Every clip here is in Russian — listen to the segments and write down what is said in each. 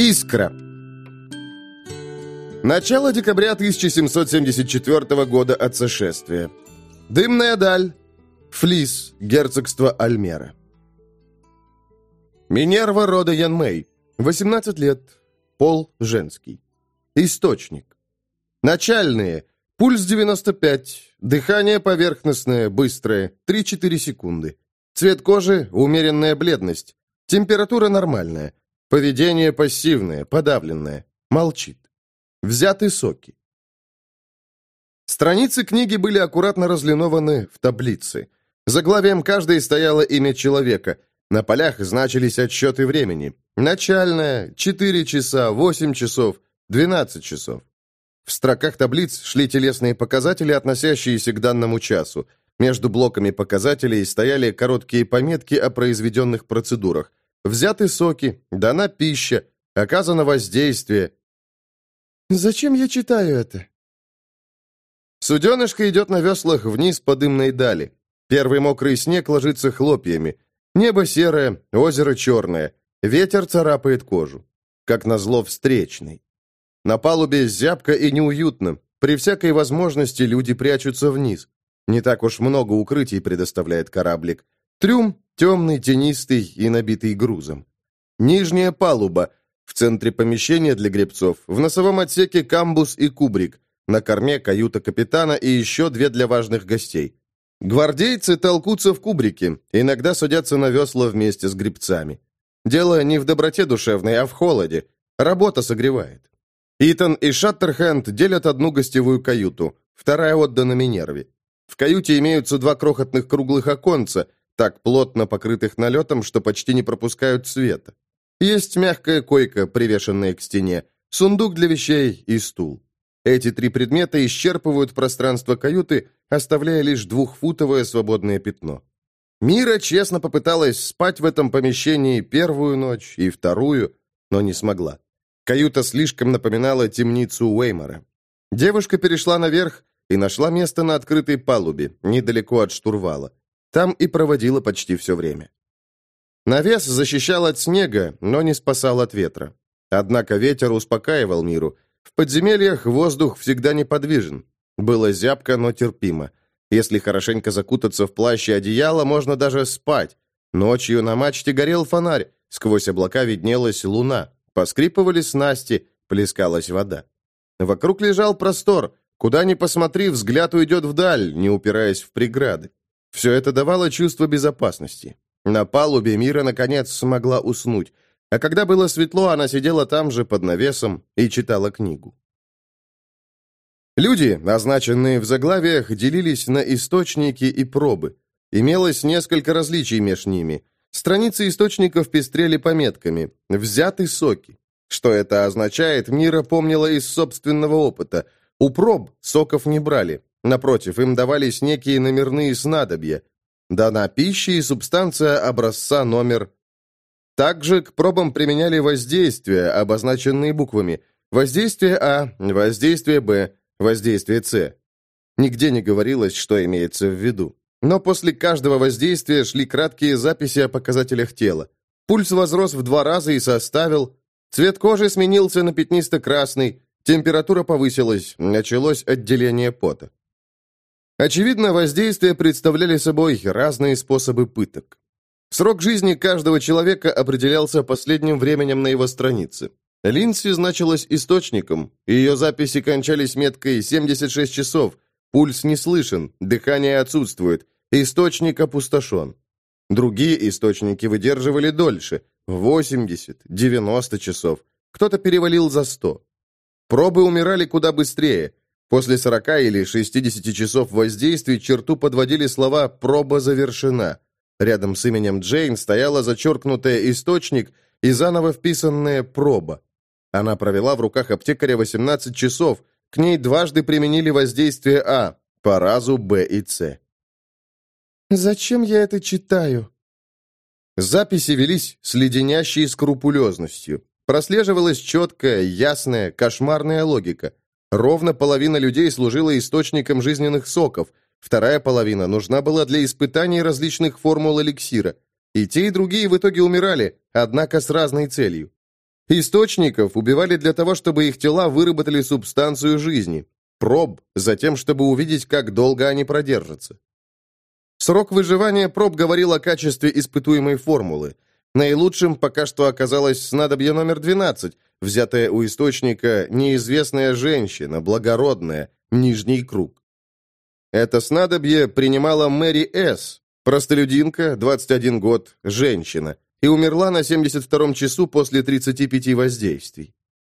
Искра. Начало декабря 1774 года от сошествия. Дымная даль. Флис, герцогство Альмера. Минерва рода Янмей. 18 лет. Пол женский. Источник. Начальные. Пульс 95. Дыхание поверхностное, быстрое. 3-4 секунды. Цвет кожи – умеренная бледность. Температура нормальная. Поведение пассивное, подавленное. Молчит. Взяты соки. Страницы книги были аккуратно разлинованы в таблицы. Заглавием каждой стояло имя человека. На полях значились отсчеты времени. Начальное – 4 часа, 8 часов, 12 часов. В строках таблиц шли телесные показатели, относящиеся к данному часу. Между блоками показателей стояли короткие пометки о произведенных процедурах. Взяты соки, дана пища, оказано воздействие. «Зачем я читаю это?» Суденышко идет на веслах вниз по дымной дали. Первый мокрый снег ложится хлопьями. Небо серое, озеро черное. Ветер царапает кожу. Как назло встречный. На палубе зябко и неуютно. При всякой возможности люди прячутся вниз. Не так уж много укрытий предоставляет кораблик. Трюм темный, тенистый и набитый грузом. Нижняя палуба. В центре помещения для гребцов. В носовом отсеке камбуз и кубрик. На корме каюта капитана и еще 2 для важных гостей. Гвардейцы толкутся в кубрике. Иногда садятся на весла вместе с гребцами. Дело не в доброте душевной, а в холоде. Работа согревает. Итан и Шаттерхенд делят одну гостевую каюту. Вторая отдана Минерве. В каюте имеются 2 крохотных круглых оконца, так плотно покрытых налетом, что почти не пропускают света. Есть мягкая койка, привешенная к стене, сундук для вещей и стул. Эти 3 предмета исчерпывают пространство каюты, оставляя лишь 2-футовое свободное пятно. Мира честно попыталась спать в этом помещении первую ночь и вторую, но не смогла. Каюта слишком напоминала темницу Уэймора. Девушка перешла наверх и нашла место на открытой палубе, недалеко от штурвала. Там и проводила почти все время. Навес защищал от снега, но не спасал от ветра. Однако ветер успокаивал Миру. В подземельях воздух всегда неподвижен. Было зябко, но терпимо. Если хорошенько закутаться в плащ и одеяло, можно даже спать. Ночью на мачте горел фонарь, сквозь облака виднелась луна, поскрипывали снасти, плескалась вода. Вокруг лежал простор. Куда ни посмотри, взгляд уйдет вдаль, не упираясь в преграды. Все это давало чувство безопасности. На палубе Мира, наконец, смогла уснуть. А когда было светло, она сидела там же, под навесом, и читала книгу. Люди, означенные в заглавиях, делились на источники и пробы. Имелось несколько различий между ними. Страницы источников пестрели пометками «Взяты соки». Что это означает, Мира помнила из собственного опыта. У проб соков не брали. Напротив, им давались некие номерные снадобья. Дана пища и субстанция образца номер. Также к пробам применяли воздействия, обозначенные буквами. Воздействие А, воздействие Б, воздействие С. Нигде не говорилось, что имеется в виду. Но после каждого воздействия шли краткие записи о показателях тела. Пульс возрос в 2 раза и составил. Цвет кожи сменился на пятнисто-красный. Температура повысилась, началось отделение пота. Очевидно, воздействия представляли собой разные способы пыток. Срок жизни каждого человека определялся последним временем на его странице. Линдси значилась источником, ее записи кончались меткой 76 часов, пульс не слышен, дыхание отсутствует, источник опустошен. Другие источники выдерживали дольше, 80, 90 часов, кто-то перевалил за 100. Пробы умирали куда быстрее. После 40 или 60 часов воздействий черту подводили слова «проба завершена». Рядом с именем Джейн стояла зачеркнутая «источник» и заново вписанная «проба». Она провела в руках аптекаря 18 часов, к ней дважды применили воздействие А, по разу Б и С. «Зачем я это читаю?» Записи велись с леденящей скрупулезностью. Прослеживалась четкая, ясная, кошмарная логика. Ровно половина людей служила источником жизненных соков, вторая половина нужна была для испытаний различных формул эликсира. И те, и другие в итоге умирали, однако с разной целью. Источников убивали для того, чтобы их тела выработали субстанцию жизни. Проб, затем, чтобы увидеть, как долго они продержатся. Срок выживания проб говорил о качестве испытуемой формулы. Наилучшим пока что оказалось снадобье номер 12, взятое у источника «Неизвестная женщина, благородная, нижний круг». Это снадобье принимала Мэри С., простолюдинка, 21 год, женщина, и умерла на 72-м часу после 35 воздействий.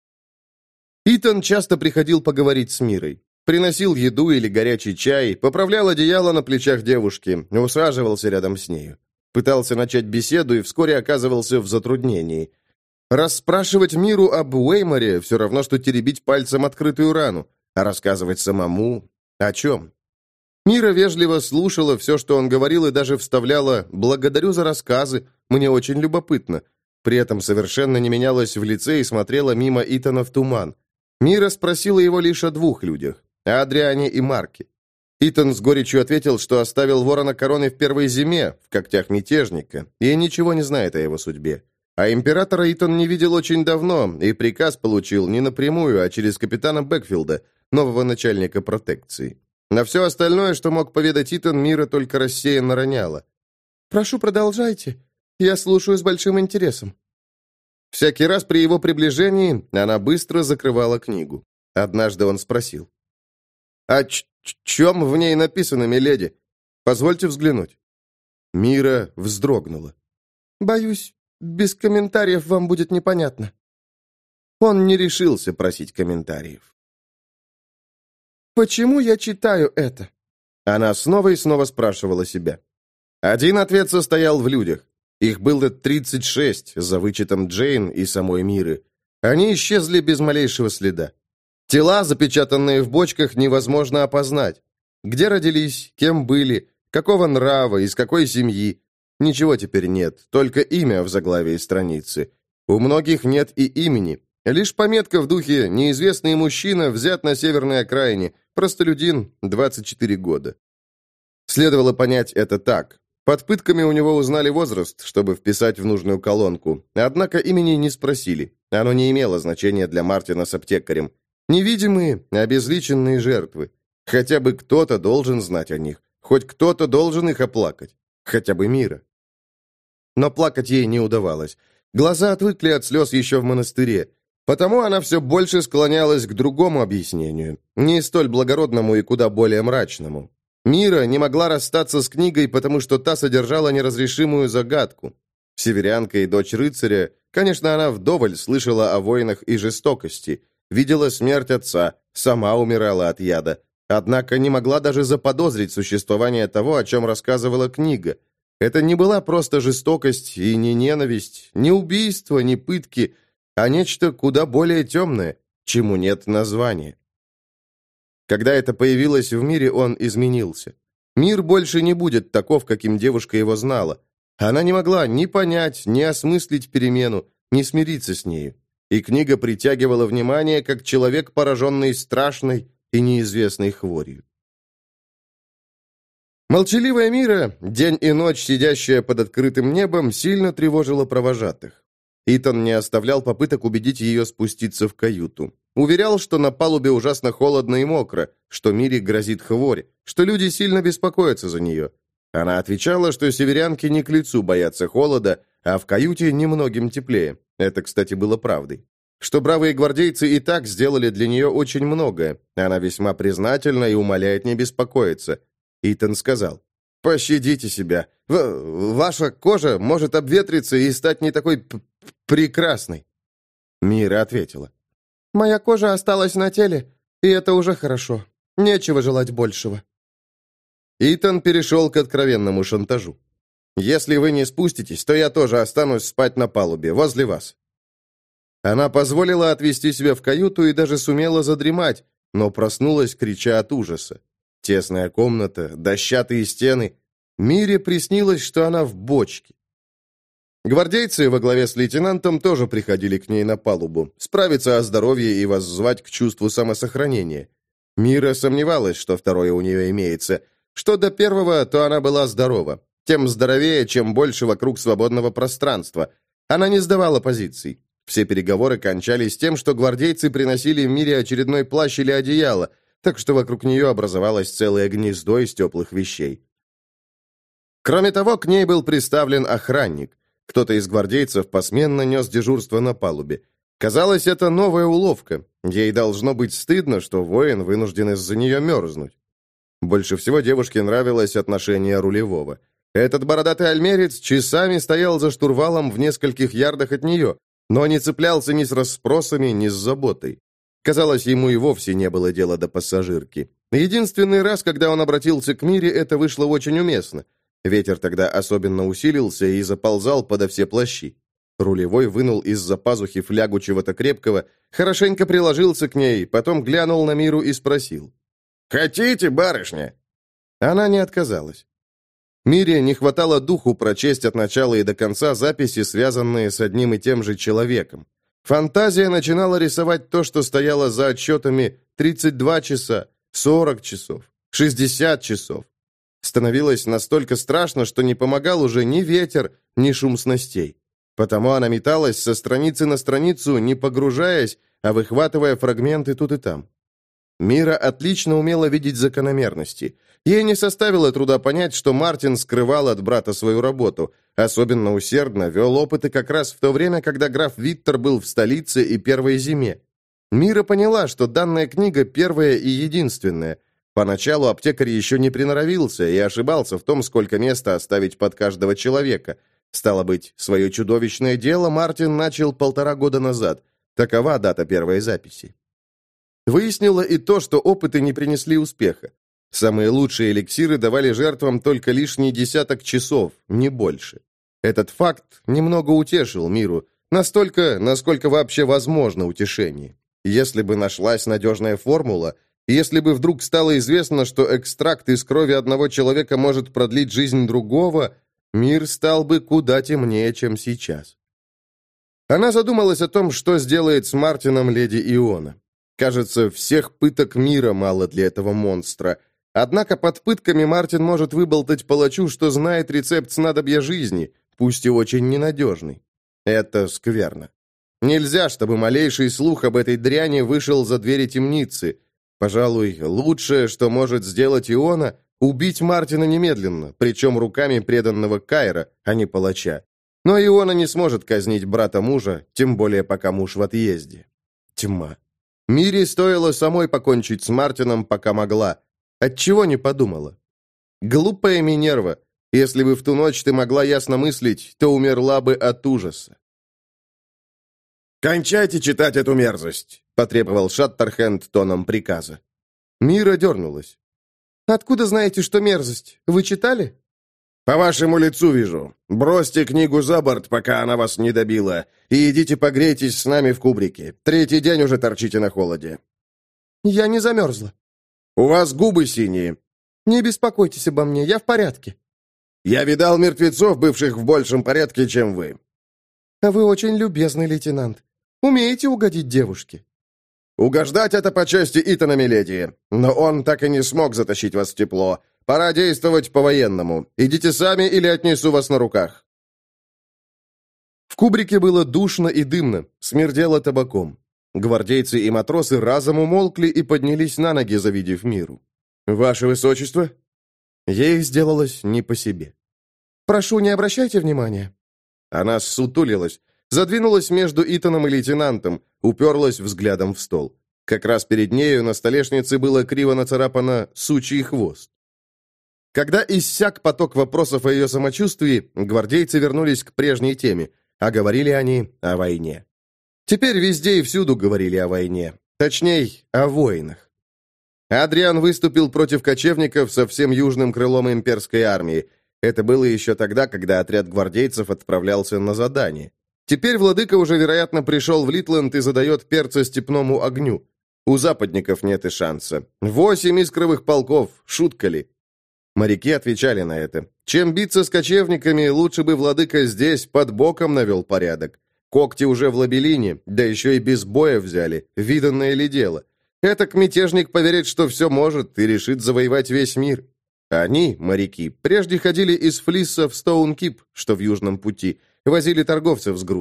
Итан часто приходил поговорить с Мирой. Приносил еду или горячий чай, поправлял одеяло на плечах девушки, усаживался рядом с нею. Пытался начать беседу и вскоре оказывался в затруднении. Расспрашивать Миру об Уэйморе все равно, что теребить пальцем открытую рану, а рассказывать самому о чем? Мира вежливо слушала все, что он говорил, и даже вставляла «благодарю за рассказы, мне очень любопытно». При этом совершенно не менялась в лице и смотрела мимо Итана в туман. Мира спросила его лишь о двух людях – о Адриане и Марке. Итан с горечью ответил, что оставил ворона короны в первой зиме, в когтях мятежника, и ничего не знает о его судьбе. А императора Итан не видел очень давно, и приказ получил не напрямую, а через капитана Бэкфилда, нового начальника протекции. На все остальное, что мог поведать Итан, Мира только рассеянно роняла. «Прошу, продолжайте. Я слушаю с большим интересом». Всякий раз при его приближении она быстро закрывала книгу. Однажды он спросил. «О чем в ней написано, миледи? Позвольте взглянуть». Мира вздрогнула. «Боюсь, без комментариев вам будет непонятно». Он не решился просить комментариев. «Почему я читаю это?» Она снова и снова спрашивала себя. Один ответ состоял в людях. Их было 36, за вычетом Джейн и самой Миры. Они исчезли без малейшего следа. Тела, запечатанные в бочках, невозможно опознать. Где родились, кем были, какого нрава, из какой семьи. Ничего теперь нет, только имя в заглавии страницы. У многих нет и имени. Лишь пометка в духе «неизвестный мужчина взят на северной окраине, простолюдин, 24 года». Следовало понять это так. Под пытками у него узнали возраст, чтобы вписать в нужную колонку. Однако имени не спросили. Оно не имело значения для Мартина с аптекарем. Невидимые, обезличенные жертвы. Хотя бы кто-то должен знать о них. Хоть кто-то должен их оплакать. Хотя бы Мира. Но плакать ей не удавалось. Глаза отвыкли от слез еще в монастыре. Потому она все больше склонялась к другому объяснению. Не столь благородному и куда более мрачному. Мира не могла расстаться с книгой, потому что та содержала неразрешимую загадку. Северянка и дочь рыцаря, конечно, она вдоволь слышала о войнах и жестокости, видела смерть отца, сама умирала от яда, однако не могла даже заподозрить существование того, о чем рассказывала книга. Это не была просто жестокость и не ненависть, не убийство, не пытки, а нечто куда более темное, чему нет названия. Когда это появилось в мире, он изменился. Мир больше не будет таков, каким девушка его знала. Она не могла ни понять, ни осмыслить перемену, ни смириться с нею. И книга притягивала внимание, как человек, пораженный страшной и неизвестной хворью. Молчаливая Мира, день и ночь сидящая под открытым небом, сильно тревожила провожатых. Итан не оставлял попыток убедить ее спуститься в каюту. Уверял, что на палубе ужасно холодно и мокро, что Мире грозит хворь, что люди сильно беспокоятся за нее. Она отвечала, что северянки не к лицу боятся холода, а в каюте немногим теплее. Это, кстати, было правдой. Что бравые гвардейцы и так сделали для нее очень многое. Она весьма признательна и умоляет не беспокоиться. Итан сказал: «Пощадите себя. Ваша кожа может обветриться и стать не такой прекрасной». Мира ответила: «Моя кожа осталась на теле, и это уже хорошо. Нечего желать большего». Итан перешел к откровенному шантажу. «Если вы не спуститесь, то я тоже останусь спать на палубе, возле вас». Она позволила отвести себя в каюту и даже сумела задремать, но проснулась, крича от ужаса. Тесная комната, дощатые стены. Мире приснилось, что она в бочке. Гвардейцы во главе с лейтенантом тоже приходили к ней на палубу, справиться о здоровье и воззвать к чувству самосохранения. Мира сомневалась, что второе у нее имеется. Что до первого, то она была здорова. Тем здоровее, чем больше вокруг свободного пространства. Она не сдавала позиций. Все переговоры кончались тем, что гвардейцы приносили Мире очередной плащ или одеяло, так что вокруг нее образовалось целое гнездо из теплых вещей. Кроме того, к ней был приставлен охранник. Кто-то из гвардейцев посменно нес дежурство на палубе. Казалось, это новая уловка. Ей должно быть стыдно, что воин вынужден из-за нее мерзнуть. Больше всего девушке нравилось отношение рулевого. Этот бородатый альмерец часами стоял за штурвалом в нескольких ярдах от нее, но не цеплялся ни с расспросами, ни с заботой. Казалось, ему и вовсе не было дела до пассажирки. Единственный раз, когда он обратился к Мире, это вышло очень уместно. Ветер тогда особенно усилился и заползал подо все плащи. Рулевой вынул из-за пазухи флягу чего-то крепкого, хорошенько приложился к ней, потом глянул на Миру и спросил: «Хотите, барышня?» Она не отказалась. Мире не хватало духу прочесть от начала и до конца записи, связанные с одним и тем же человеком. Фантазия начинала рисовать то, что стояло за отчетами 32 часа, 40 часов, 60 часов. Становилось настолько страшно, что не помогал уже ни ветер, ни шум снастей. Потому она металась со страницы на страницу, не погружаясь, а выхватывая фрагменты тут и там. Мира отлично умела видеть закономерности. Ей не составило труда понять, что Мартин скрывал от брата свою работу. Особенно усердно вел опыты как раз в то время, когда граф Виттер был в столице и первой зиме. Мира поняла, что данная книга первая и единственная. Поначалу аптекарь еще не приноровился и ошибался в том, сколько места оставить под каждого человека. Стало быть, свое чудовищное дело Мартин начал 1,5 года назад. Такова дата первой записи. Выяснило и то, что опыты не принесли успеха. Самые лучшие эликсиры давали жертвам только лишний десяток часов, не больше. Этот факт немного утешил Миру, настолько, насколько вообще возможно утешение. Если бы нашлась надежная формула, если бы вдруг стало известно, что экстракт из крови одного человека может продлить жизнь другого, мир стал бы куда темнее, чем сейчас. Она задумалась о том, что сделает с Мартином леди Иона. Кажется, всех пыток мира мало для этого монстра. Однако под пытками Мартин может выболтать палачу, что знает рецепт снадобья жизни, пусть и очень ненадежный. Это скверно. Нельзя, чтобы малейший слух об этой дряни вышел за двери темницы. Пожалуй, лучшее, что может сделать Иона, убить Мартина немедленно, причем руками преданного Кайра, а не палача. Но Иона не сможет казнить брата мужа, тем более пока муж в отъезде. Тьма. Мире стоило самой покончить с Мартином, пока могла. Отчего не подумала? Глупая Минерва, если бы в ту ночь ты могла ясно мыслить, то умерла бы от ужаса. «Кончайте читать эту мерзость», — потребовал Шаттерхенд тоном приказа. Мира дернулась. «Откуда знаете, что мерзость? Вы читали?» «По вашему лицу вижу. Бросьте книгу за борт, пока она вас не добила, и идите погрейтесь с нами в кубрике. 3-й день уже торчите на холоде». «Я не замерзла». «У вас губы синие». «Не беспокойтесь обо мне, я в порядке». «Я видал мертвецов, бывших в большем порядке, чем вы». «А вы очень любезный лейтенант. Умеете угодить девушке?» «Угождать это по части Итана, миледи, но он так и не смог затащить вас в тепло. Пора действовать по-военному. Идите сами или отнесу вас на руках». В кубрике было душно и дымно, смердело табаком. Гвардейцы и матросы разом умолкли и поднялись на ноги, завидев Миру. «Ваше высочество?» Ей сделалось не по себе. «Прошу, не обращайте внимания». Она ссутулилась, задвинулась между Итаном и лейтенантом, уперлась взглядом в стол. Как раз перед нею на столешнице было криво нацарапано «сучий хвост». Когда иссяк поток вопросов о ее самочувствии, гвардейцы вернулись к прежней теме, а говорили они о войне. Теперь везде и всюду говорили о войне, точнее, о воинах. Адриан выступил против кочевников со всем южным крылом имперской армии. Это было еще тогда, когда отряд гвардейцев отправлялся на задание. Теперь владыка уже, вероятно, пришел в Литленд и задает перца степному огню. У западников нет и шанса. 8 искровых полков, шутка ли? Моряки отвечали на это. Чем биться с кочевниками, лучше бы владыка здесь, под боком, навел порядок. Когти уже в Лабелине, да еще и без боя взяли. Виданное ли дело? Этак мятежник поверит, что все может, и решит завоевать весь мир. Они, моряки, прежде ходили из Флисса в Стоункип, что в Южном пути, возили торговцев с грузами.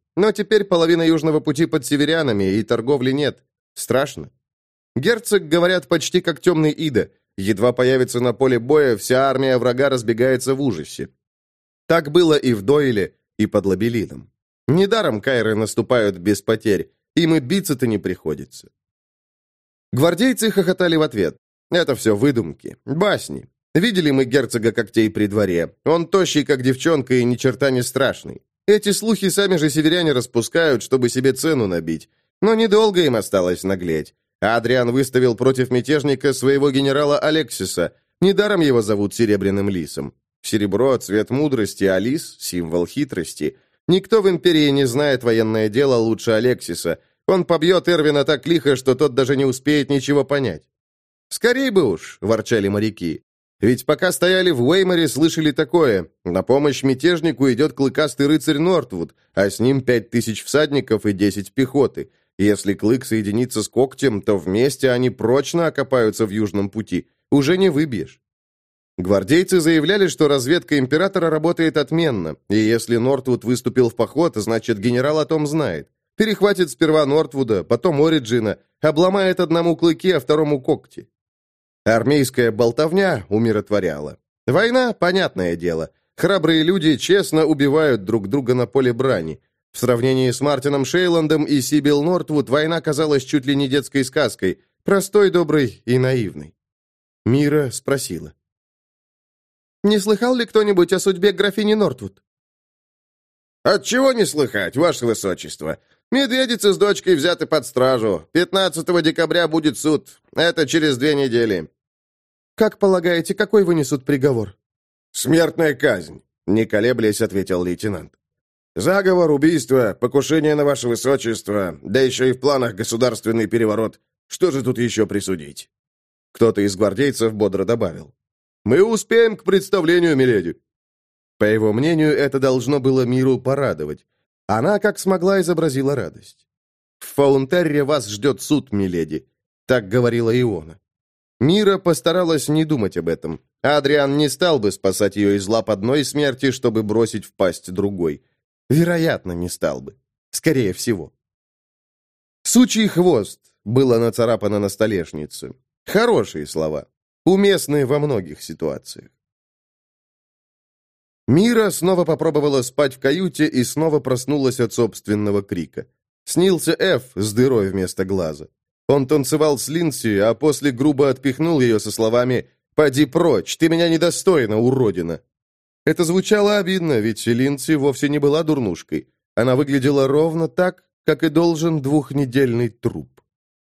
Но теперь половина южного пути под северянами, и торговли нет. Страшно. Герцог, говорят, почти как темный Ида. Едва появится на поле боя, вся армия врага разбегается в ужасе. Так было и в Дойле, и под Лабелином. Недаром кайры наступают без потерь. Им и биться-то не приходится. Гвардейцы хохотали в ответ. Это все выдумки, басни. Видели мы герцога когтей при дворе. Он тощий, как девчонка, и ни черта не страшный. Эти слухи сами же северяне распускают, чтобы себе цену набить. Но недолго им осталось наглеть. Адриан выставил против мятежника своего генерала Алексиса. Недаром его зовут Серебряным Лисом. Серебро — цвет мудрости, а лис — символ хитрости. Никто в империи не знает военное дело лучше Алексиса. Он побьет Эрвина так лихо, что тот даже не успеет ничего понять. «Скорей бы уж!» — ворчали моряки. Ведь пока стояли в Уэйморе, слышали такое. На помощь мятежнику идет клыкастый рыцарь Нортвуд, а с ним 5000 всадников и 10 пехоты. Если клык соединится с когтем, то вместе они прочно окопаются в южном пути. Уже не выбьешь. Гвардейцы заявляли, что разведка императора работает отменно, и если Нортвуд выступил в поход, значит, генерал о том знает. Перехватит сперва Нортвуда, потом Ориджина, обломает одному клыки, а второму когти. Армейская болтовня умиротворяла. Война, понятное дело. Храбрые люди честно убивают друг друга на поле брани. В сравнении с Мартином Шейландом и Сибил Нортвуд война казалась чуть ли не детской сказкой, простой, доброй и наивной. Мира спросила. «Не слыхал ли кто-нибудь о судьбе графини Нортвуд?» «Отчего не слыхать, ваше высочество? Медведица с дочкой взяты под стражу. 15 декабря будет суд. Это через 2 недели». «Как полагаете, какой вынесут приговор?» «Смертная казнь», — не колеблясь, ответил лейтенант. «Заговор, убийство, покушение на ваше высочество, да еще и в планах государственный переворот. Что же тут еще присудить?» Кто-то из гвардейцев бодро добавил. «Мы успеем к представлению, миледи». По его мнению, это должно было Миру порадовать. Она, как смогла, изобразила радость. «В Фаунтерре вас ждет суд, миледи», — так говорила Иона. Мира постаралась не думать об этом. Адриан не стал бы спасать ее из лап одной смерти, чтобы бросить в пасть другой. Вероятно, не стал бы. Скорее всего. «Сучий хвост» было нацарапано на столешнице. Хорошие слова, уместные во многих ситуациях. Мира снова попробовала спать в каюте и снова проснулась от собственного крика. Снился Эф с дырой вместо глаза. Он танцевал с Линси, а после грубо отпихнул ее со словами «Поди прочь, ты меня недостойна, уродина!». Это звучало обидно, ведь Линси вовсе не была дурнушкой. Она выглядела ровно так, как и должен 2-недельный труп.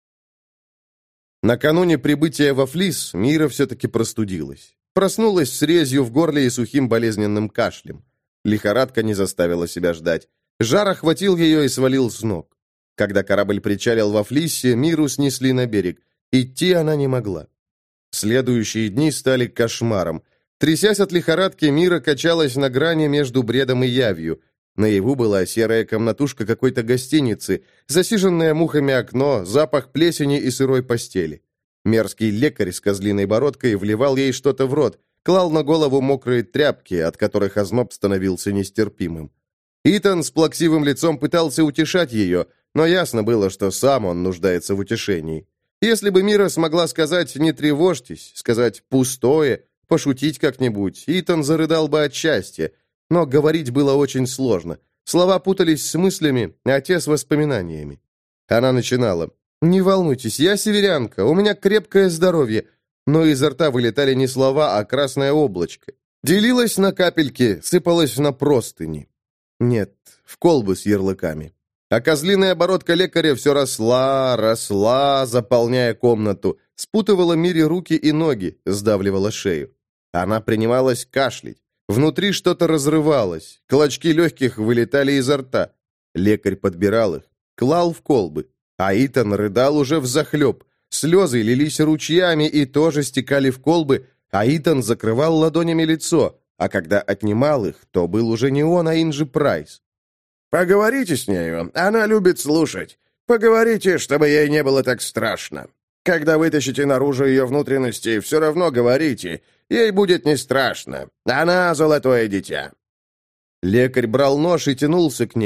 Накануне прибытия во Флис Мира все-таки простудилась. Проснулась с резью в горле и сухим болезненным кашлем. Лихорадка не заставила себя ждать. Жар охватил ее и свалил с ног. Когда корабль причалил во Флиссе, Миру снесли на берег. Идти она не могла. Следующие дни стали кошмаром. Трясясь от лихорадки, Мира качалась на грани между бредом и явью. Наяву была серая комнатушка какой-то гостиницы, засиженное мухами окно, запах плесени и сырой постели. Мерзкий лекарь с козлиной бородкой вливал ей что-то в рот, клал на голову мокрые тряпки, от которых озноб становился нестерпимым. Итан с плаксивым лицом пытался утешать ее, но ясно было, что сам он нуждается в утешении. Если бы Мира смогла сказать «не тревожьтесь», сказать «пустое», пошутить как-нибудь, Итан зарыдал бы от счастья, но говорить было очень сложно. Слова путались с мыслями, а те с воспоминаниями. Она начинала: «Не волнуйтесь, я северянка, у меня крепкое здоровье». Но изо рта вылетали не слова, а красное облачко. Делилось на капельки, сыпалось на простыни. Нет, в колбы с ярлыками. А козлиная бородка лекаря все росла, заполняя комнату, спутывала Мире руки и ноги, сдавливала шею. Она принималась кашлять. Внутри что-то разрывалось, клочки легких вылетали изо рта. Лекарь подбирал их, клал в колбы. А Итан рыдал уже взахлеб. Слезы лились ручьями и тоже стекали в колбы, а Итан закрывал ладонями лицо, а когда отнимал их, то был уже не он, а Инджи Прайс. «Поговорите с нею, она любит слушать. Поговорите, чтобы ей не было так страшно. Когда вытащите наружу ее внутренности, все равно говорите, ей будет не страшно. Она золотое дитя». Лекарь брал нож и тянулся к ней,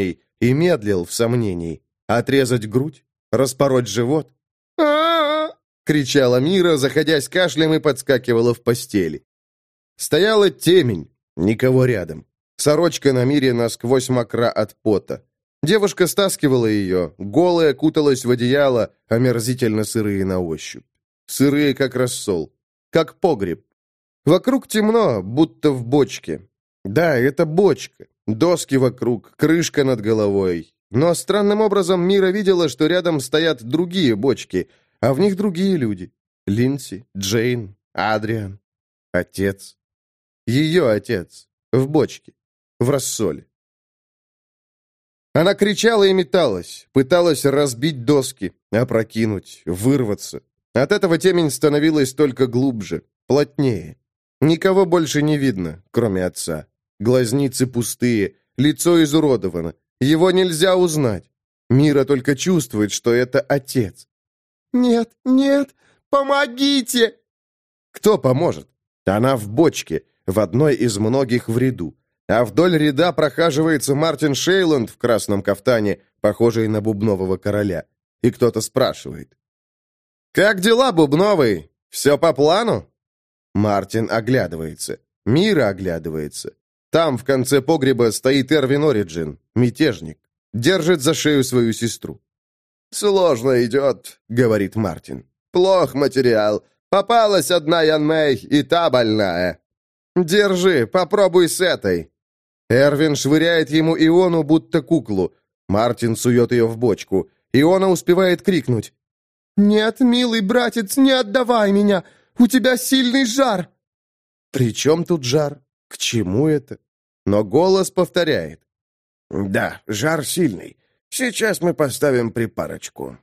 и медлил в сомнении. Отрезать грудь? Распороть живот? «А-а-а!» — кричала Мира, заходясь кашлем, и подскакивала в постели. Стояла темень, никого рядом. Сорочка на Мире насквозь мокра от пота. Девушка стаскивала ее, голая куталась в одеяло, омерзительно сырые на ощупь. Сырые, как рассол, как погреб. Вокруг темно, будто в бочке. Да, это бочка. Доски вокруг, крышка над головой. Но странным образом Мира видела, что рядом стоят другие бочки, а в них другие люди. Линдси, Джейн, Адриан. Отец. Ее отец. В бочке. В рассоле. Она кричала и металась, пыталась разбить доски, опрокинуть, вырваться. От этого темень становилась только глубже, плотнее. Никого больше не видно, кроме отца. Глазницы пустые, лицо изуродовано. Его нельзя узнать. Мира только чувствует, что это отец. «Нет, нет, помогите!» Кто поможет? Она в бочке, в одной из многих в ряду. А вдоль ряда прохаживается Мартин Шейланд в красном кафтане, похожий на бубнового короля. И кто-то спрашивает: «Как дела, бубновый? Все по плану?» Мартин оглядывается. Мира оглядывается. Там, в конце погреба, стоит Эрвин Ориджин, мятежник. Держит за шею свою сестру. «Сложно идет», — говорит Мартин. «Плох материал. Попалась одна Янмэй, и та больная. Держи, попробуй с этой». Эрвин швыряет ему Иону, будто куклу. Мартин сует ее в бочку. Иона успевает крикнуть: «Нет, милый братец, не отдавай меня! У тебя сильный жар!» «При чем тут жар? К чему это?» Но голос повторяет: «Да, жар сильный. Сейчас мы поставим припарочку».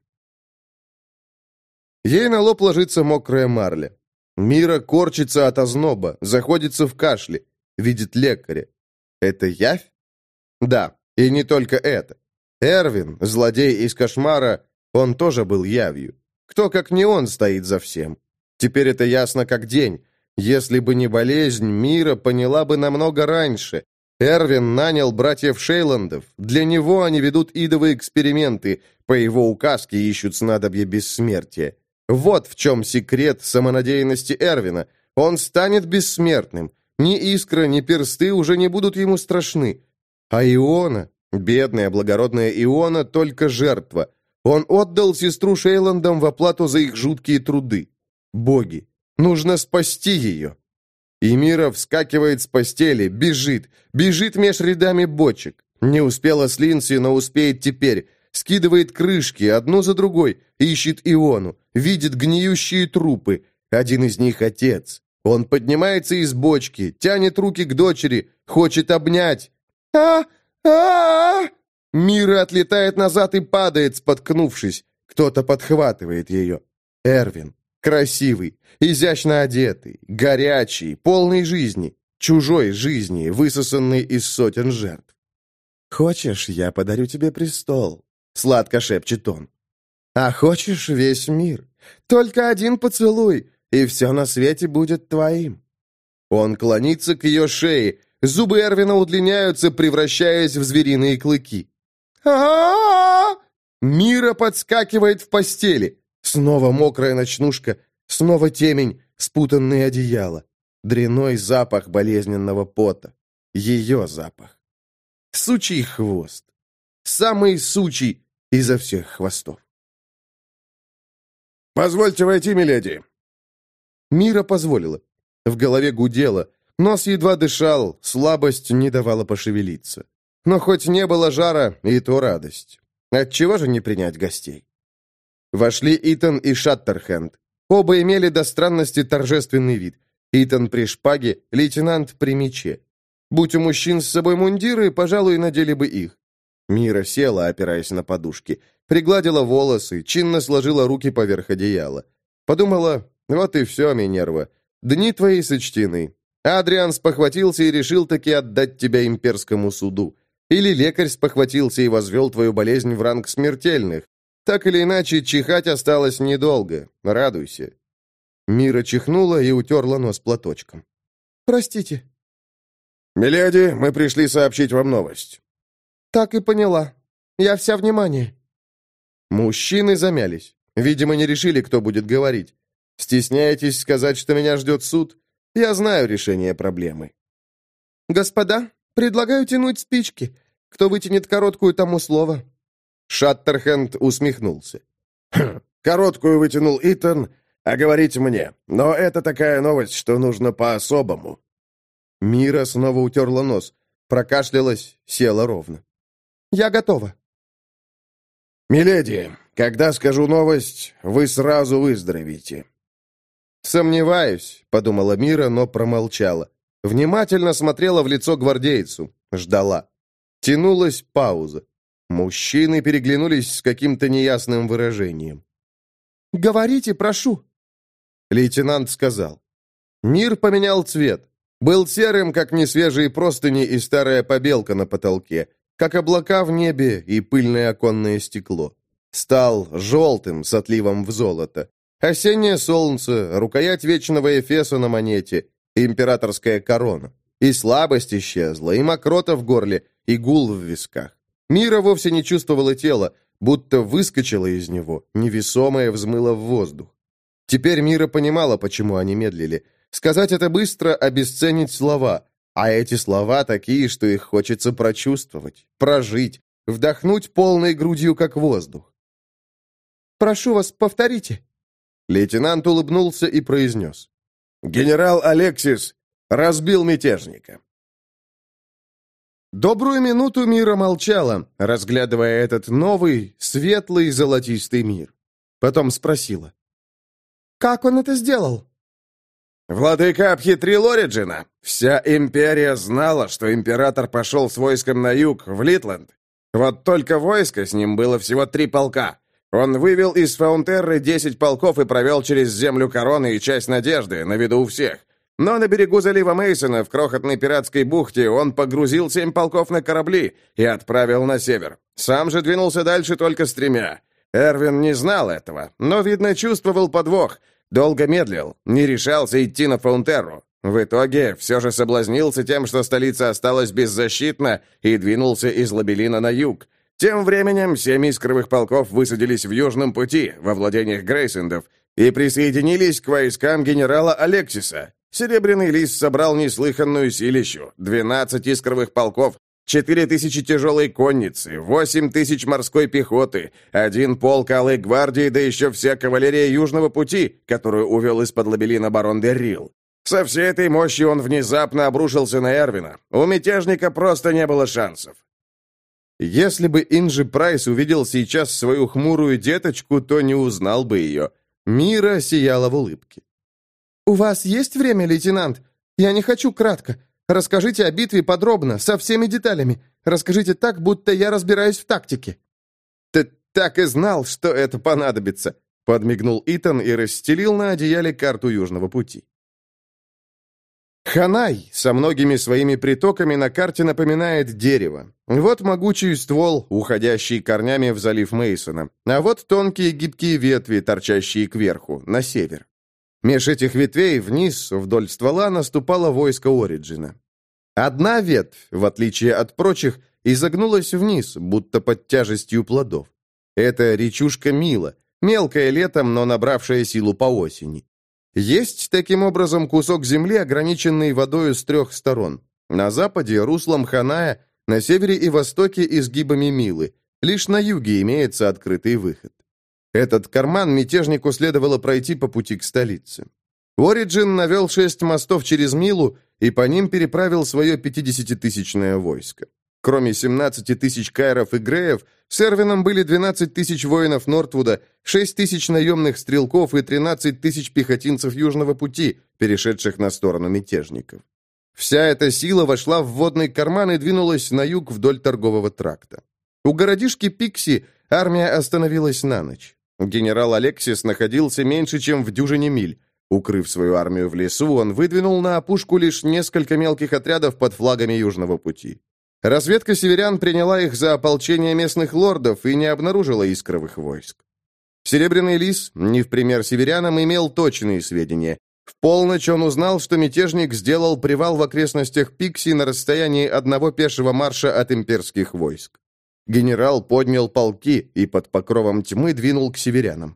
Ей на лоб ложится мокрая марля. Мира корчится от озноба, заходится в кашле, видит лекаря. Это явь? Да, и не только это. Эрвин, злодей из кошмара, он тоже был явью. Кто, как не он, стоит за всем? Теперь это ясно как день. Если бы не болезнь, Мира поняла бы намного раньше. Эрвин нанял братьев Шейландов. Для него они ведут идовые эксперименты. По его указке ищут снадобье бессмертия. Вот в чем секрет самонадеянности Эрвина. Он станет бессмертным. Ни искра, ни персты уже не будут ему страшны. А Иона, бедная благородная Иона, только жертва. Он отдал сестру Шейландам в оплату за их жуткие труды. Боги, нужно спасти ее. И Мира вскакивает с постели, бежит меж рядами бочек. Не успела с Линдси, но успеет теперь. Скидывает крышки, одну за другой, ищет Иону, видит гниющие трупы. Один из них отец. Он поднимается из бочки, тянет руки к дочери, хочет обнять. Мира отлетает назад и падает, споткнувшись. Кто-то подхватывает ее. Эрвин. Красивый, изящно одетый, горячий, полный жизни, чужой жизни, высосанный из сотен жертв. «Хочешь, я подарю тебе престол?» — сладко шепчет он. «А хочешь весь мир? Только один поцелуй, и все на свете будет твоим». Он клонится к ее шее, зубы Эрвина удлиняются, превращаясь в звериные клыки. Мира подскакивает в постели. Снова мокрая ночнушка, снова темень, спутанные одеяла. Дрянной запах болезненного пота. Ее запах. Сучий хвост. Самый сучий изо всех хвостов. «Позвольте войти, миледи». Мира позволила. В голове гудело, нос едва дышал, слабость не давала пошевелиться. Но хоть не было жара, и то радость. Отчего же не принять гостей? Вошли Итан и Шаттерхенд. Оба имели до странности торжественный вид. Итан при шпаге, лейтенант при мече. Будь у мужчин с собой мундиры, пожалуй, надели бы их. Мира села, опираясь на подушки, пригладила волосы, чинно сложила руки поверх одеяла. Подумала: вот и все, Минерва, дни твои сочтены. Адриан спохватился и решил таки отдать тебя имперскому суду. Или лекарь спохватился и возвел твою болезнь в ранг смертельных. Так или иначе, чихать осталось недолго. Радуйся». Мира чихнула и утерла нос платочком. «Простите». «Миледи, мы пришли сообщить вам новость». «Так и поняла. Я вся внимание». Мужчины замялись. Видимо, не решили, кто будет говорить. Стесняетесь сказать, что меня ждет суд? Я знаю решение проблемы. «Господа, предлагаю тянуть спички. Кто вытянет короткую, тому слово». Шаттерхенд усмехнулся. «Короткую вытянул Итан, а говорить мне. Но это такая новость, что нужно по-особому». Мира снова утерла нос, прокашлялась, села ровно. «Я готова». «Миледи, когда скажу новость, вы сразу выздоровеете». «Сомневаюсь», — подумала Мира, но промолчала. Внимательно смотрела в лицо гвардейцу, ждала. Тянулась пауза. Мужчины переглянулись с каким-то неясным выражением. «Говорите, прошу». Лейтенант сказал. Мир поменял цвет. Был серым, как несвежие простыни и старая побелка на потолке, как облака в небе и пыльное оконное стекло. Стал желтым с отливом в золото. Осеннее солнце, рукоять вечного эфеса на монете, императорская корона. И слабость исчезла, и мокрота в горле, и гул в висках. Мира вовсе не чувствовала тела, будто выскочила из него, невесомое взмыло в воздух. Теперь Мира понимала, почему они медлили. Сказать это быстро, обесценить слова. А эти слова такие, что их хочется прочувствовать, прожить, вдохнуть полной грудью, как воздух. «Прошу вас, повторите». Лейтенант улыбнулся и произнес. «Генерал Алексис разбил мятежника». Добрую минуту Мира молчала, разглядывая этот новый, светлый, золотистый мир. Потом спросила. «Как он это сделал?» Владыка обхитрил Ориджина. Вся империя знала, что император пошел с войском на юг, в Литленд. Вот только войска с ним было всего 3 полка. Он вывел из Фаунтерры 10 полков и провел через землю Короны и часть Надежды, на виду у всех. Но на берегу залива Мейсона, в крохотной пиратской бухте, он погрузил 7 полков на корабли и отправил на север. Сам же двинулся дальше только с 3. Эрвин не знал этого, но, видно, чувствовал подвох. Долго медлил, не решался идти на Фаунтерру. В итоге все же соблазнился тем, что столица осталась беззащитна, и двинулся из Лабелина на юг. Тем временем 7 искровых полков высадились в Южном пути, во владениях Грейсендов, и присоединились к войскам генерала Алексиса. Серебряный лис собрал неслыханную силищу, 12 искровых полков, 4000 тяжелой конницы, 8000 морской пехоты, 1 полк Алой гвардии, да еще вся кавалерия Южного пути, которую увел из-под Лабелина барон де Рил. Со всей этой мощью он внезапно обрушился на Эрвина. У мятежника просто не было шансов. Если бы Инджи Прайс увидел сейчас свою хмурую деточку, то не узнал бы ее. Мира сияла в улыбке. «У вас есть время, лейтенант? Я не хочу кратко. Расскажите о битве подробно, со всеми деталями. Расскажите так, будто я разбираюсь в тактике». «Ты так и знал, что это понадобится», — подмигнул Итан и расстелил на одеяле карту Южного пути. Ханай со многими своими притоками на карте напоминает дерево. Вот могучий ствол, уходящий корнями в залив Мейсона, а вот тонкие гибкие ветви, торчащие кверху, на север. Меж этих ветвей вниз, вдоль ствола, наступало войско Ориджина. Одна ветвь, в отличие от прочих, изогнулась вниз, будто под тяжестью плодов. Это речушка Мила, мелкая летом, но набравшая силу по осени. Есть таким образом кусок земли, ограниченный водою с 3 сторон. На западе – руслом Ханая, на севере и востоке – изгибами Милы. Лишь на юге имеется открытый выход. Этот карман мятежнику следовало пройти по пути к столице. Ориджин навел 6 мостов через Милу и по ним переправил свое 50-тысячное войско. Кроме 17 тысяч кайров и греев, с Эрвином были 12 тысяч воинов Нортвуда, 6 тысяч наемных стрелков и 13 тысяч пехотинцев Южного пути, перешедших на сторону мятежников. Вся эта сила вошла в водный карман и двинулась на юг вдоль торгового тракта. У городишки Пикси армия остановилась на ночь. Генерал Алексис находился меньше, чем в дюжине миль. Укрыв свою армию в лесу, он выдвинул на опушку лишь несколько мелких отрядов под флагами Южного пути. Разведка северян приняла их за ополчение местных лордов и не обнаружила искровых войск. Серебряный лис, не в пример северянам, имел точные сведения. В полночь он узнал, что мятежник сделал привал в окрестностях Пикси на расстоянии 1 пешего марша от имперских войск. Генерал поднял полки и под покровом тьмы двинул к северянам.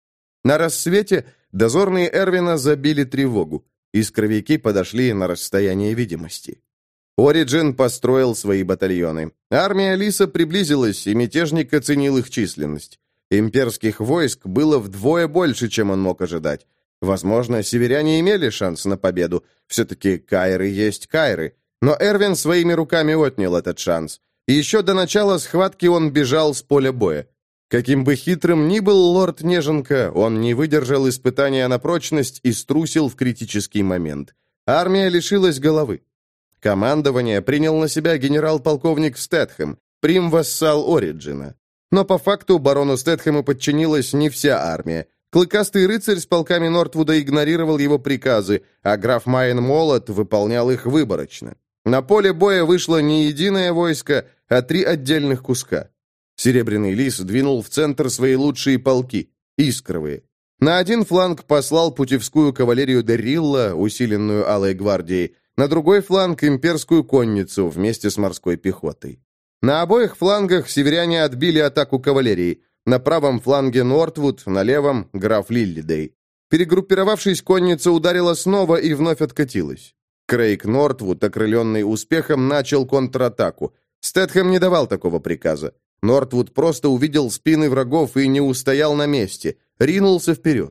На рассвете дозорные Эрвина забили тревогу. Искровики подошли на расстояние видимости. Ориджин построил свои батальоны. Армия Лиса приблизилась, и мятежник оценил их численность. Имперских войск было вдвое больше, чем он мог ожидать. Возможно, северяне имели шанс на победу. Все-таки кайры есть кайры. Но Эрвин своими руками отнял этот шанс. И еще до начала схватки он бежал с поля боя. Каким бы хитрым ни был лорд Неженка, он не выдержал испытания на прочность и струсил в критический момент. Армия лишилась головы. Командование принял на себя генерал-полковник Стэтхэм, прим-вассал Ориджина. Но по факту барону Стэтхэму подчинилась не вся армия. Клыкастый рыцарь с полками Нортвуда игнорировал его приказы, а граф Майен Молот выполнял их выборочно. На поле боя вышло не единое войско, а 3 отдельных куска. Серебряный лис двинул в центр свои лучшие полки, искровые. На один фланг послал путевскую кавалерию Дерилла, усиленную Алой гвардией, на другой фланг имперскую конницу вместе с морской пехотой. На обоих флангах северяне отбили атаку кавалерии. На правом фланге Нортвуд, на левом — граф Лиллидей. Перегруппировавшись, конница ударила снова и вновь откатилась. Крейг Нортвуд, окрыленный успехом, начал контратаку. Стэтхэм не давал такого приказа. Нортвуд просто увидел спины врагов и не устоял на месте, ринулся вперед.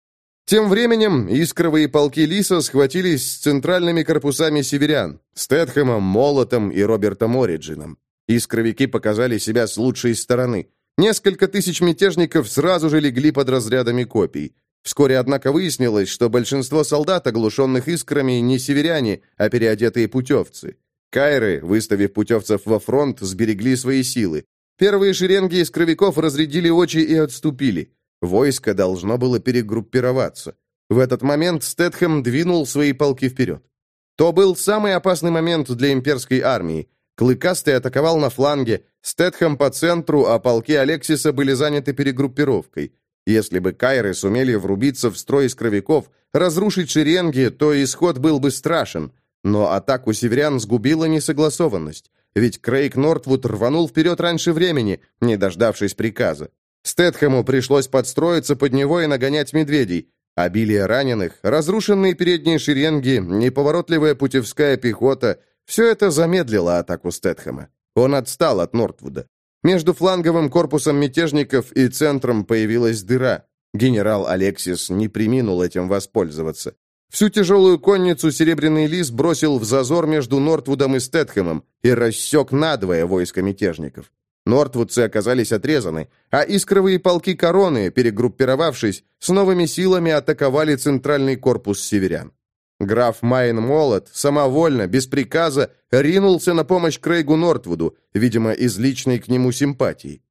Тем временем искровые полки Лиса схватились с центральными корпусами северян, Стэтхэмом, Молотом и Робертом Ориджином. Искровики показали себя с лучшей стороны. Несколько тысяч мятежников сразу же легли под разрядами копий. Вскоре, однако, выяснилось, что большинство солдат, оглушенных искрами, не северяне, а переодетые путевцы. Кайры, выставив путевцев во фронт, сберегли свои силы. Первые шеренги искровиков разрядили очи и отступили. Войско должно было перегруппироваться. В этот момент Стэтхэм двинул свои полки вперед. То был самый опасный момент для имперской армии. Клыкастый атаковал на фланге, Стэтхэм по центру, а полки Алексиса были заняты перегруппировкой. Если бы кайры сумели врубиться в строй искровиков, разрушить шеренги, то исход был бы страшен. Но атаку северян сгубила несогласованность. Ведь Крейг Нортвуд рванул вперед раньше времени, не дождавшись приказа. Стэтхэму пришлось подстроиться под него и нагонять медведей. Обилие раненых, разрушенные передние шеренги, неповоротливая путевская пехота — все это замедлило атаку Стэтхэма. Он отстал от Нортвуда. Между фланговым корпусом мятежников и центром появилась дыра. Генерал Алексис не преминул этим воспользоваться. Всю тяжелую конницу Серебряный Лис бросил в зазор между Нортвудом и Стэтхэмом и рассек надвое войско мятежников. Нортвудцы оказались отрезаны, а искровые полки Короны, перегруппировавшись, с новыми силами атаковали центральный корпус северян. Граф Майен Молот самовольно, без приказа, ринулся на помощь Крейгу Нортвуду, видимо, из личной к нему симпатии.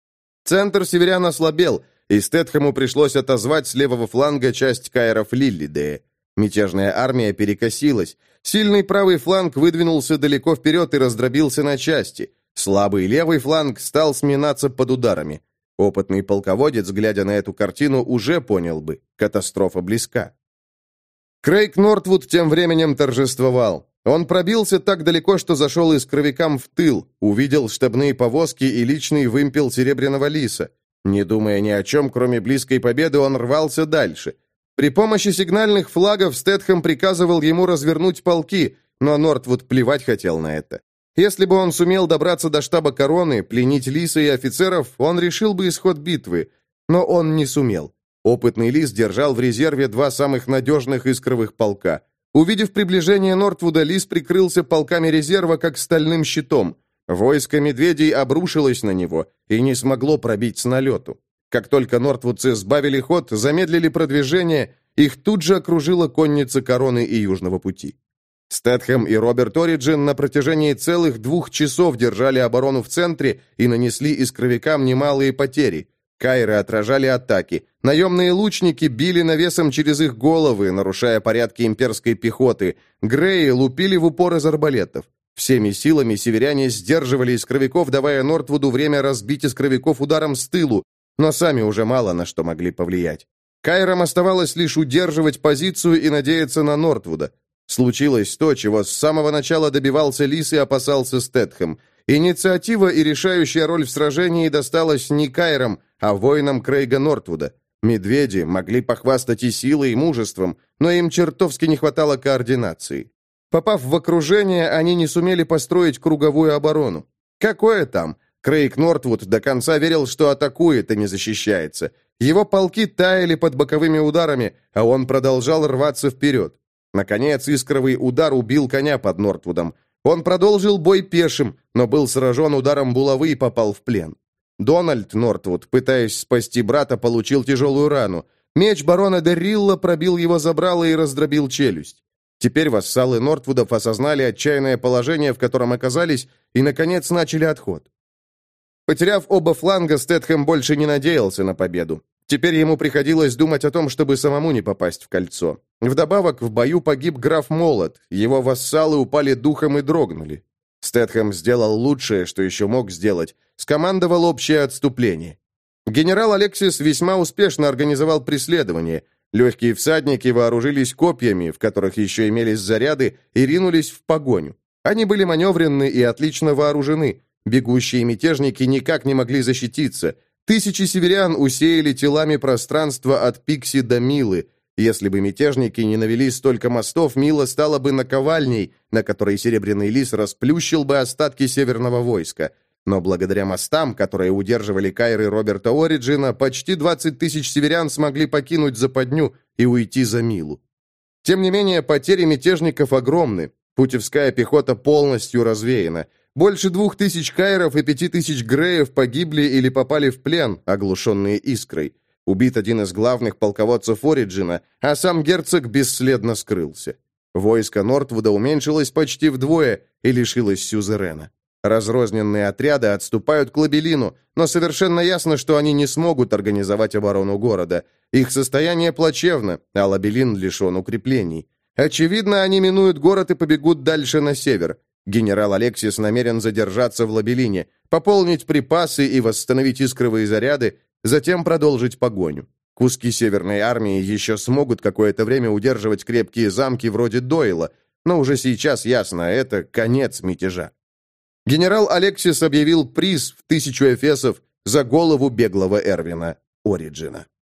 Центр северян ослабел, и Стэтхэму пришлось отозвать с левого фланга часть кайров Лиллидея. Мятежная армия перекосилась. Сильный правый фланг выдвинулся далеко вперед и раздробился на части. Слабый левый фланг стал сминаться под ударами. Опытный полководец, глядя на эту картину, уже понял бы – катастрофа близка. Крейг Нортвуд тем временем торжествовал. Он пробился так далеко, что зашел искровикам в тыл, увидел штабные повозки и личный вымпел Серебряного Лиса. Не думая ни о чем, кроме близкой победы, он рвался дальше. При помощи сигнальных флагов Стэтхэм приказывал ему развернуть полки, но Нортвуд плевать хотел на это. Если бы он сумел добраться до штаба Короны, пленить Лиса и офицеров, он решил бы исход битвы. Но он не сумел. Опытный Лис держал в резерве 2 самых надежных искровых полка. Увидев приближение Нортвуда, Лис прикрылся полками резерва, как стальным щитом. Войско медведей обрушилось на него и не смогло пробить с налету. Как только нортвудцы сбавили ход, замедлили продвижение, их тут же окружила конница Короны и Южного пути. Стэтхэм и Роберт Ориджин на протяжении целых 2 часов держали оборону в центре и нанесли искровикам немалые потери. Кайры отражали атаки, наемные лучники били навесом через их головы, нарушая порядки имперской пехоты, Греи лупили в упор из арбалетов. Всеми силами северяне сдерживали искровиков, давая Нортвуду время разбить искровиков ударом с тылу, но сами уже мало на что могли повлиять. Кайрам оставалось лишь удерживать позицию и надеяться на Нортвуда. Случилось то, чего с самого начала добивался Лис и опасался Стэтхэм. Инициатива и решающая роль в сражении досталась не Кайрам, а воинам Крейга Нортвуда. Медведи могли похвастать и силой, и мужеством, но им чертовски не хватало координации. Попав в окружение, они не сумели построить круговую оборону. Какое там? Крейг Нортвуд до конца верил, что атакует, а не защищается. Его полки таяли под боковыми ударами, а он продолжал рваться вперед. Наконец, искровый удар убил коня под Нортвудом. Он продолжил бой пешим, но был сражен ударом булавы и попал в плен. Дональд Нортвуд, пытаясь спасти брата, получил тяжелую рану. Меч барона де Рилла пробил его забрало и раздробил челюсть. Теперь вассалы Нортвудов осознали отчаянное положение, в котором оказались, и, наконец, начали отход. Потеряв оба фланга, Стэтхэм больше не надеялся на победу. Теперь ему приходилось думать о том, чтобы самому не попасть в кольцо. Вдобавок, в бою погиб граф Молот, его вассалы упали духом и дрогнули. Стэтхэм сделал лучшее, что еще мог сделать, скомандовал общее отступление. Генерал Алексис весьма успешно организовал преследование. Легкие всадники вооружились копьями, в которых еще имелись заряды, и ринулись в погоню. Они были маневренны и отлично вооружены. Бегущие мятежники никак не могли защититься. Тысячи северян усеяли телами пространство от Пикси до Милы. Если бы мятежники не навели столько мостов, Мила стала бы наковальней, на которой Серебряный Лис расплющил бы остатки северного войска. Но благодаря мостам, которые удерживали кайры Роберта Ориджина, почти 20 тысяч северян смогли покинуть западню и уйти за Милу. Тем не менее, потери мятежников огромны. Путевская пехота полностью развеяна. Больше 2000 кайров и 5000 греев погибли или попали в плен, оглушенные искрой. Убит один из главных полководцев Ориджина, а сам герцог бесследно скрылся. Войско Нортвуда уменьшилось почти вдвое и лишилось сюзерена. Разрозненные отряды отступают к Лабелину, но совершенно ясно, что они не смогут организовать оборону города. Их состояние плачевно, а Лабелин лишен укреплений. Очевидно, они минуют город и побегут дальше на север. Генерал Алексис намерен задержаться в Лабелине, пополнить припасы и восстановить искровые заряды, затем продолжить погоню. Куски Северной армии еще смогут какое-то время удерживать крепкие замки вроде Дойла, но уже сейчас ясно, это конец мятежа. Генерал Алексис объявил приз в 1000 эфесов за голову беглого Эрвина Ориджина.